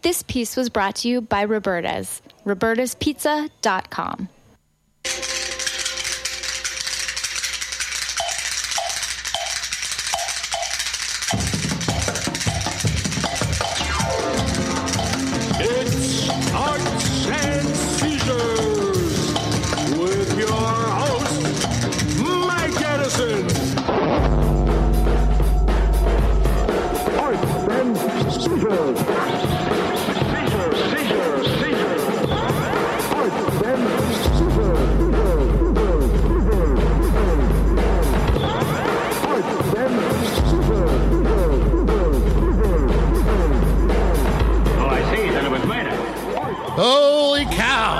This piece was brought to you by Roberta's, robertaspizza.com. It's Arts and Seizures with your host, Mike Edison. Arts and Seizures. Arts and Holy cow!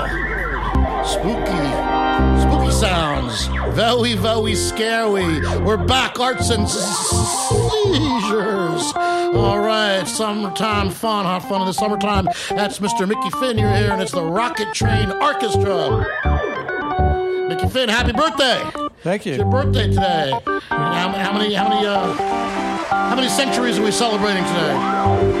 Spooky sounds. Very scary. We're back, Arts and Seizures. All right, summertime fun, hot fun in the summertime. That's Mr. Mickey Finn. You're here, and it's the Rocket Train Orchestra. Mickey Finn, happy birthday! Thank you. It's your birthday today. And how many centuries are we celebrating today?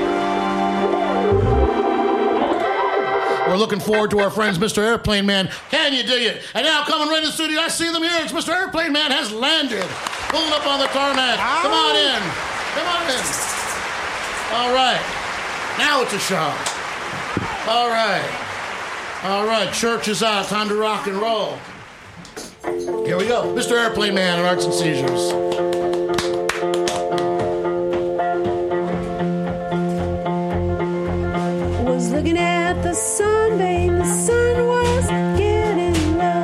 We're looking forward to our friends, Mr. Airplane Man. Can you dig it? And now, coming right in the studio, I see them here. It's Mr. Airplane Man has landed. Pulling up on the tarmac. Come on in. Come on in. All right. Now it's a show. All right. All right. Church is out. Time to rock and roll. Here we go. Mr. Airplane Man at Arts and Seizures. Was looking at the sun, babe, the sun was getting low.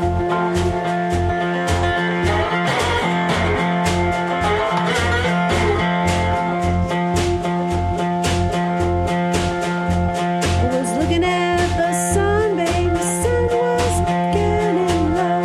I was looking at the sun, babe, the sun was getting low.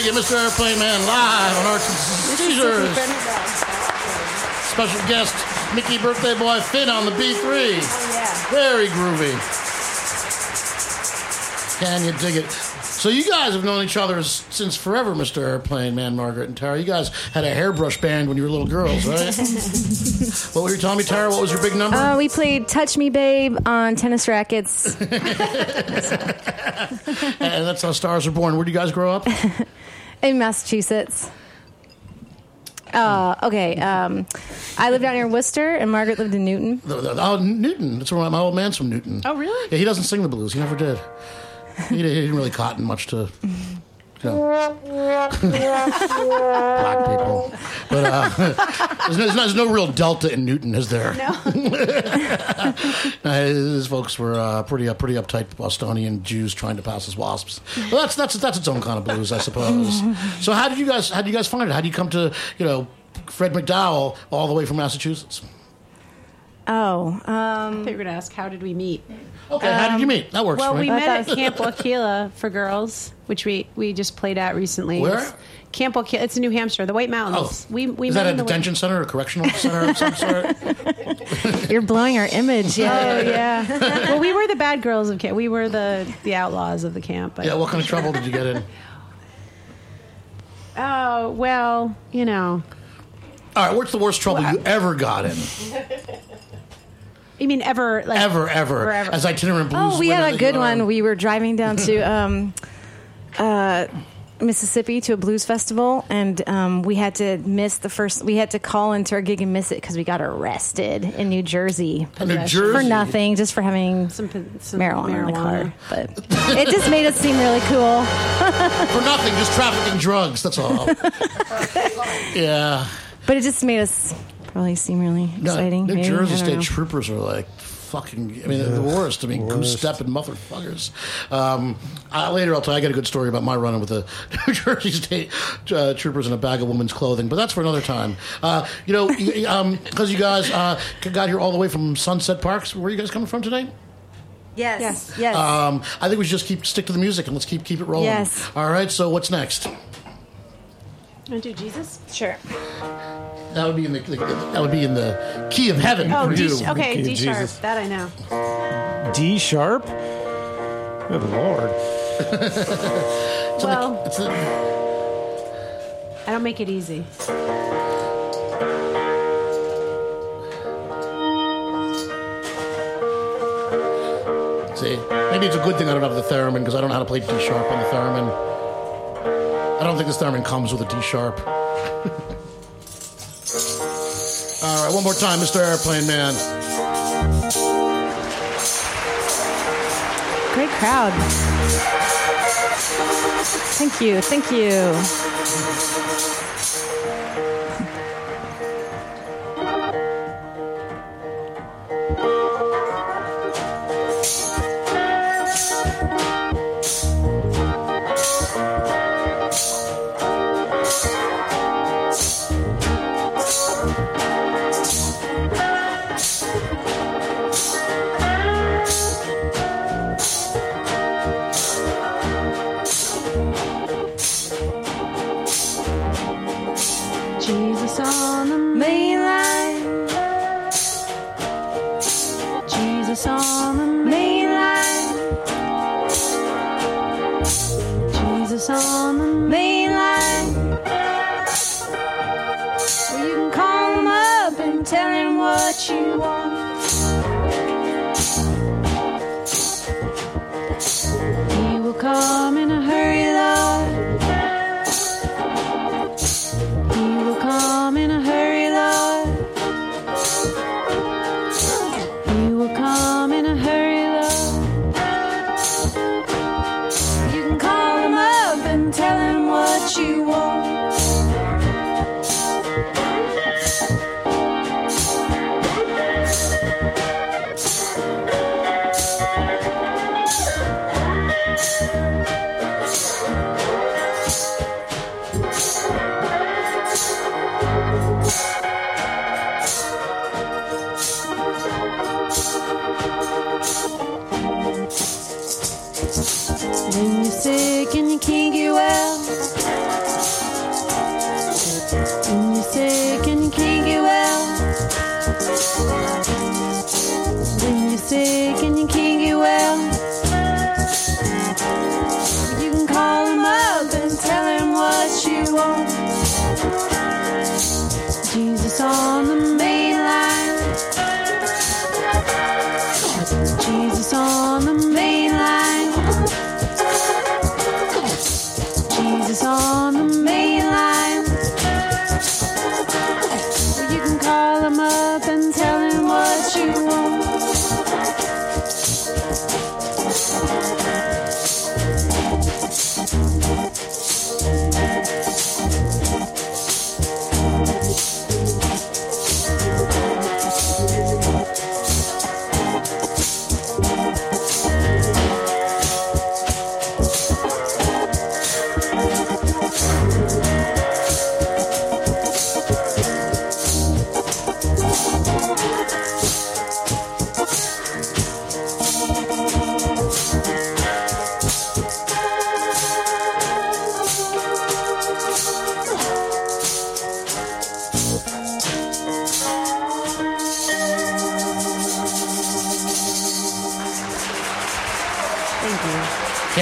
Dig It, Mr. Airplane Man, live on Arts and Seizures. Special guest, Mickey Birthday Boy Finn on the B3. Oh, yeah. Very groovy. Can you dig it? So you guys have known each other since forever, Mr. Airplane Man, Margaret and Tara. You guys had a hairbrush band when you were little girls, right? What were you telling me, Tara? What was your big number? We played Touch Me Babe on tennis rackets. And that's how stars are born. Where did you guys grow up? In Massachusetts. Okay. I lived out near Worcester, and Margaret lived in Newton. Oh, Newton. That's where my old man's from Newton. Oh, really? Yeah, he doesn't sing the blues. He never did. He didn't really cotton much to, black people. But there's no real delta in Newton, is there? No. His folks were pretty uptight Bostonian Jews trying to pass as wasps. Well, that's its own kind of blues, I suppose. So how did you guys find it? How did you come to Fred McDowell all the way from Massachusetts? Oh. I thought you were going to ask, how did we meet? Okay, how did you meet? That works Well, for me. we met at Camp Wakila for girls, which we just played at recently. Where? It's Camp Wakila. It's in New Hampshire, the White Mountains. Oh, we is met that a in the detention center or a correctional center of some sort? You're blowing our image. Yeah. Oh, yeah. Well, we were the bad girls of camp. We were the outlaws of the camp. But, Yeah, what kind of trouble did you get in? oh, well, All right, what's the worst trouble you ever got in? You mean ever? Like, Ever. Forever. As itinerant blues. Oh, we winner had a that good you are. one. We were driving down to Mississippi to a blues festival, and we had to miss the first. We had to call into our gig and miss it because we got arrested in New Jersey New Jersey? for nothing, just for having some marijuana in the car. But it just made us seem really cool. For nothing, just trafficking drugs, that's all. Yeah. But it just made us probably seem really exciting. New maybe. Jersey I don't State know. Troopers are like fucking, they're the worst. Goose-stepping motherfuckers. Later I'll tell you, I got a good story about my run-in with the New Jersey State Troopers in a bag of women's clothing, but that's for another time. Because you guys got here all the way from Sunset Parks. Where are you guys coming from today? Yes. I think we should just stick to the music and let's keep it rolling. Yes. All right, so what's next? Want to do Jesus? Sure. That would be in the key of heaven Oh, for you. okay, Key of D sharp. Jesus. That I know. D sharp? Good Lord. Well, It's I don't make it easy. See, maybe it's a good thing I don't have the theremin because I don't know how to play D sharp on the theremin. I don't think this theremin comes with a D sharp. All right, one more time, Mr. Airplane Man. Great crowd. Thank you. Jesus on the Main line. Jesus on the Main line. Jesus on the Main line. Well, you can call him up and tell him what you want. He will come in a hurry, Lord. He will come in a hurry, Lord.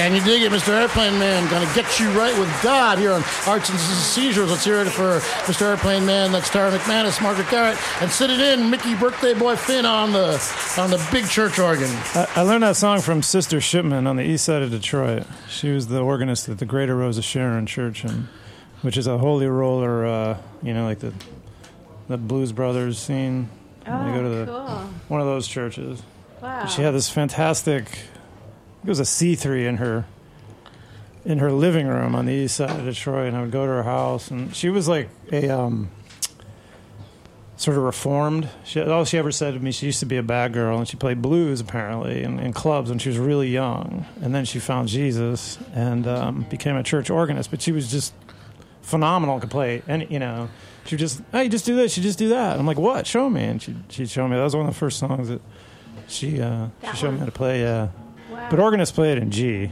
Can you dig it, Mr. Airplane Man? Gonna get you right with God here on Arts and Seizures. Let's hear it for Mr. Airplane Man. That's Tara McManus, Margaret Garrett, and sitting in Mickey Birthday Boy Finn on the big church organ. I learned that song from Sister Shipman on the east side of Detroit. She was the organist at the Greater Rose of Sharon Church, which is a holy roller, like the Blues Brothers scene. Oh, they go to cool. one of those churches. Wow. She had this fantastic. It was a C3 in her living room on the east side of Detroit, and I would go to her house, and she was like a sort of reformed. All she ever said to me, she used to be a bad girl, and she played blues apparently in clubs when she was really young, and then she found Jesus and became a church organist. But she was just phenomenal, could play, and she just, hey, you just do this, you just do that. And I'm like, what? Show me. And she'd show me. That was one of the first songs that she showed me how to play. Yeah. Wow. But organists play it in G.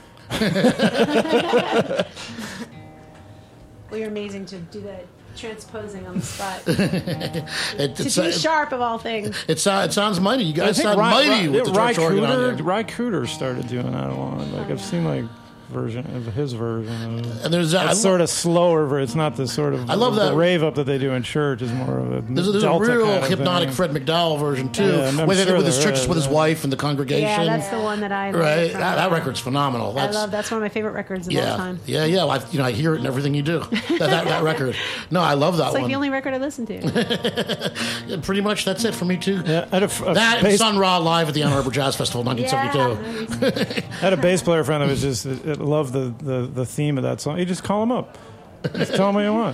Well, you're amazing to do that transposing on the spot. It's to D sharp of all things. It sounds mighty. You guys sound mighty with the church organ on there. Ry Cooder started doing that a lot. Like I've seen version of his version. And there's it's sort of slower. It's not the sort of I love that the rave up that they do in church. Is more of a there's a Delta real kind of hypnotic thing. Fred McDowell version too, Yeah, with sure his there church is, with his wife and the congregation. Yeah, that's the one that I love. Right, that record's phenomenal. That's one of my favorite records of all time. Yeah. Well, I hear it in everything you do. that record. No, I love that It's one. like the only record I listen to. Yeah, pretty much that's it for me too. Yeah, I had That and Sun Ra live at the Ann Arbor Jazz Festival in 1972. I had a bass player friend that was just loved the theme of that song. You just call him up. Just tell him what you want.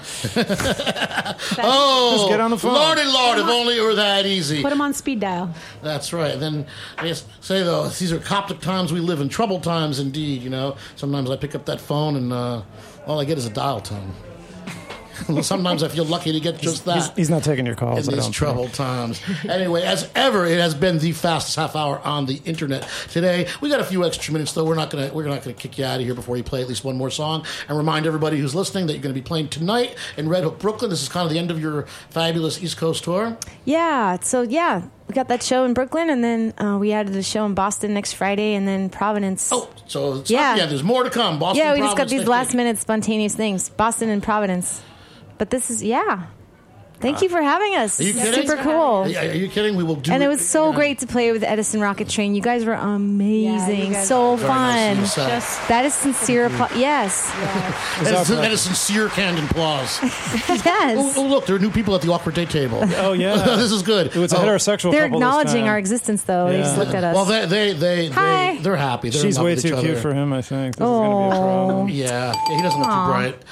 Just get on the phone. Lordy Lord, if only it were that easy. Put them on speed dial. That's right. And then I just say, though, these are Coptic times we live in, troubled times indeed, Sometimes I pick up that phone and all I get is a dial tone. Sometimes I feel lucky to get just that. He's not taking your calls. In these troubled times. Anyway, as ever, it has been the fastest half hour on the internet today. We got a few extra minutes, though. We're not gonna kick you out of here before you play at least one more song. And remind everybody who's listening that you're going to be playing tonight in Red Hook, Brooklyn. This is kind of the end of your fabulous East Coast tour. Yeah. So we got that show in Brooklyn, and then we added a show in Boston next Friday, and then Providence. Oh, so there's more to come. Boston. Yeah, we Providence, just got these last minute spontaneous things. Boston and Providence. But this is, Thank you for having us. Are you kidding? Super cool. Are you kidding? We will do. And it was so great to play with Edison Rocket Train. You guys were amazing. Yeah, so Very fun. nice of you to say. That is sincere applause. Yes. That is sincere canned applause. Yes. Oh, look, there are new people at the awkward date table. Oh yeah, this is good. It's a heterosexual. They're couple this acknowledging time. our existence, though. They just looked at us. Well, Hi. they're happy. They're She's in love way with too each cute other. for him. I think this is going to be a problem. Yeah, he doesn't look too bright.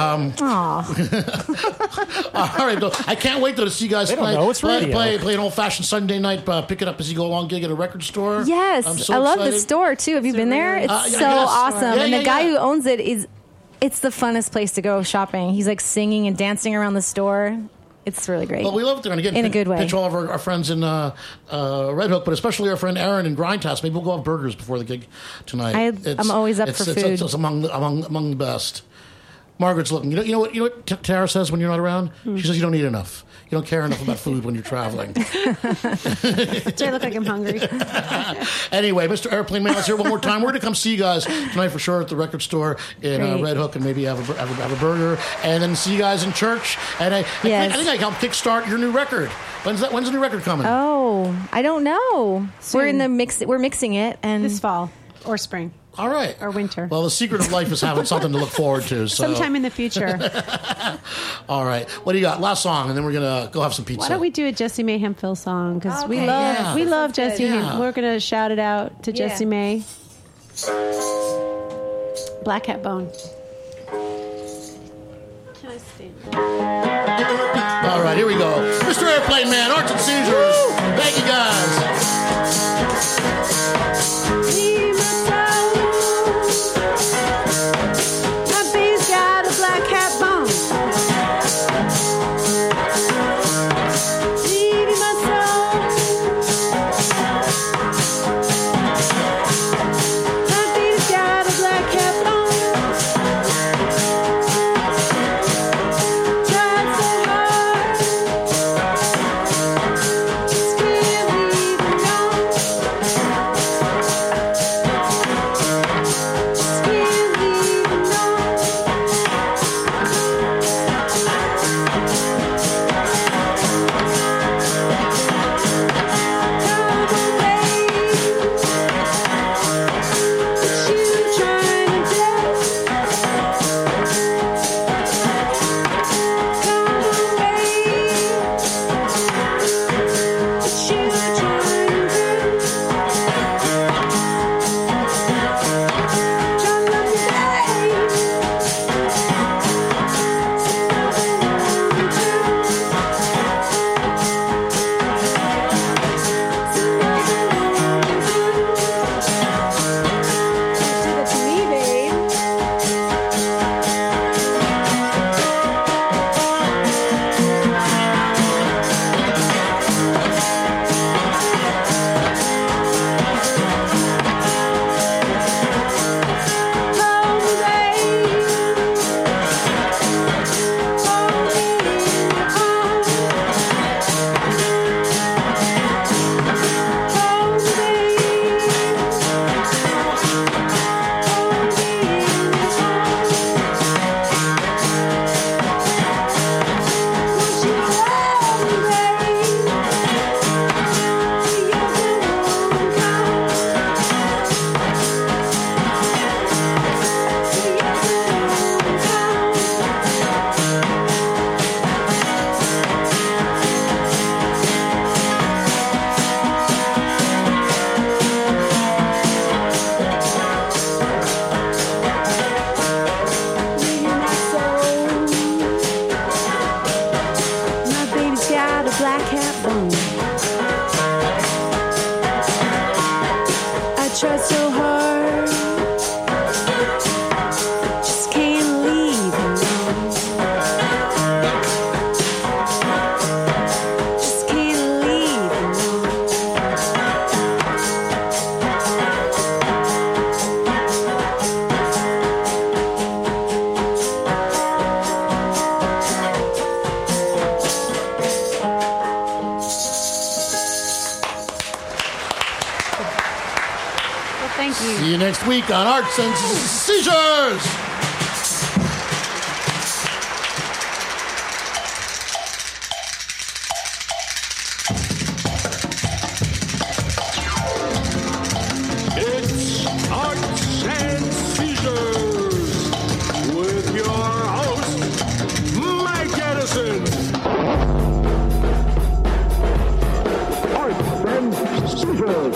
All right, though. I can't wait though to see you guys They don't know, it's radio. play an old-fashioned Sunday night, pick it up as you go along gig at a record store. Yes. I'm so I love the excited. store, too. Have you been there? It's yeah, so yes. awesome. Yeah, and yeah, the guy yeah. who owns it it's the funnest place to go shopping. He's like singing and dancing around the store. It's really great. Well, we love it there. And again, In a good way. pitch all of our friends in Red Hook, but especially our friend Aaron in Grindhouse. Maybe we'll go have burgers before the gig tonight. I'm always up for food. It's among the best. Margaret's looking. You know what Tara says when you're not around? She says you don't eat enough. You don't care enough about food when you're traveling. Do I look like I'm hungry? Anyway, Mr. Airplane Man, let's hear it one more time. We're going to come see you guys tonight for sure at the record store in Great. Red Hook and maybe have a burger, and then see you guys in church. And I think I can help kickstart your new record. When's the new record coming? Oh, I don't know. Soon. We're in the mix. We're mixing it, and This fall or spring All right. or winter. Well, the secret of life is having something to look forward to. So. Sometime in the future. All right. What do you got? Last song, and then we're going to go have some pizza. Why don't we do a Jessie May Hemphill song? Because we Okay, love yeah. we love That sounds Jessie. good. Yeah. We're gonna shout it out to Yeah. Jessie May. Black Hat Bone. Can I stand? All right, here we go. Mr. Airplane Man, Arts and Seizures. Thank you, guys. My baby's got a black hat bone. Deep in my soul. My baby's got a black hat bone. Tried so hard. It's clearly the next week on Arts and Seizures. It's Arts and Seizures with your host, Mike Edison. Arts and Seizures.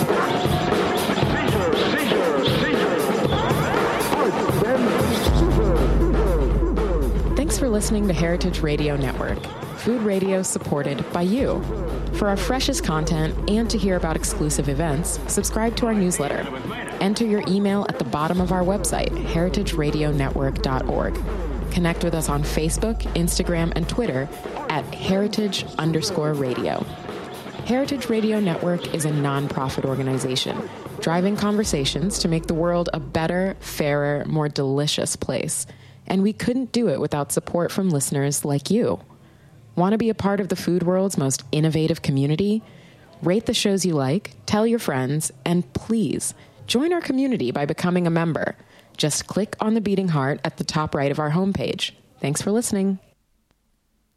Thanks for listening to Heritage Radio Network, food radio supported by you. For our freshest content and to hear about exclusive events, subscribe to our newsletter. Enter your email at the bottom of our website, heritageradionetwork.org. Connect with us on Facebook, Instagram, and Twitter at heritage_radio. Heritage Radio Network is a nonprofit organization driving conversations to make the world a better, fairer, more delicious place. And we couldn't do it without support from listeners like you. Want to be a part of the food world's most innovative community? Rate the shows you like, tell your friends, and please join our community by becoming a member. Just click on the beating heart at the top right of our homepage. Thanks for listening.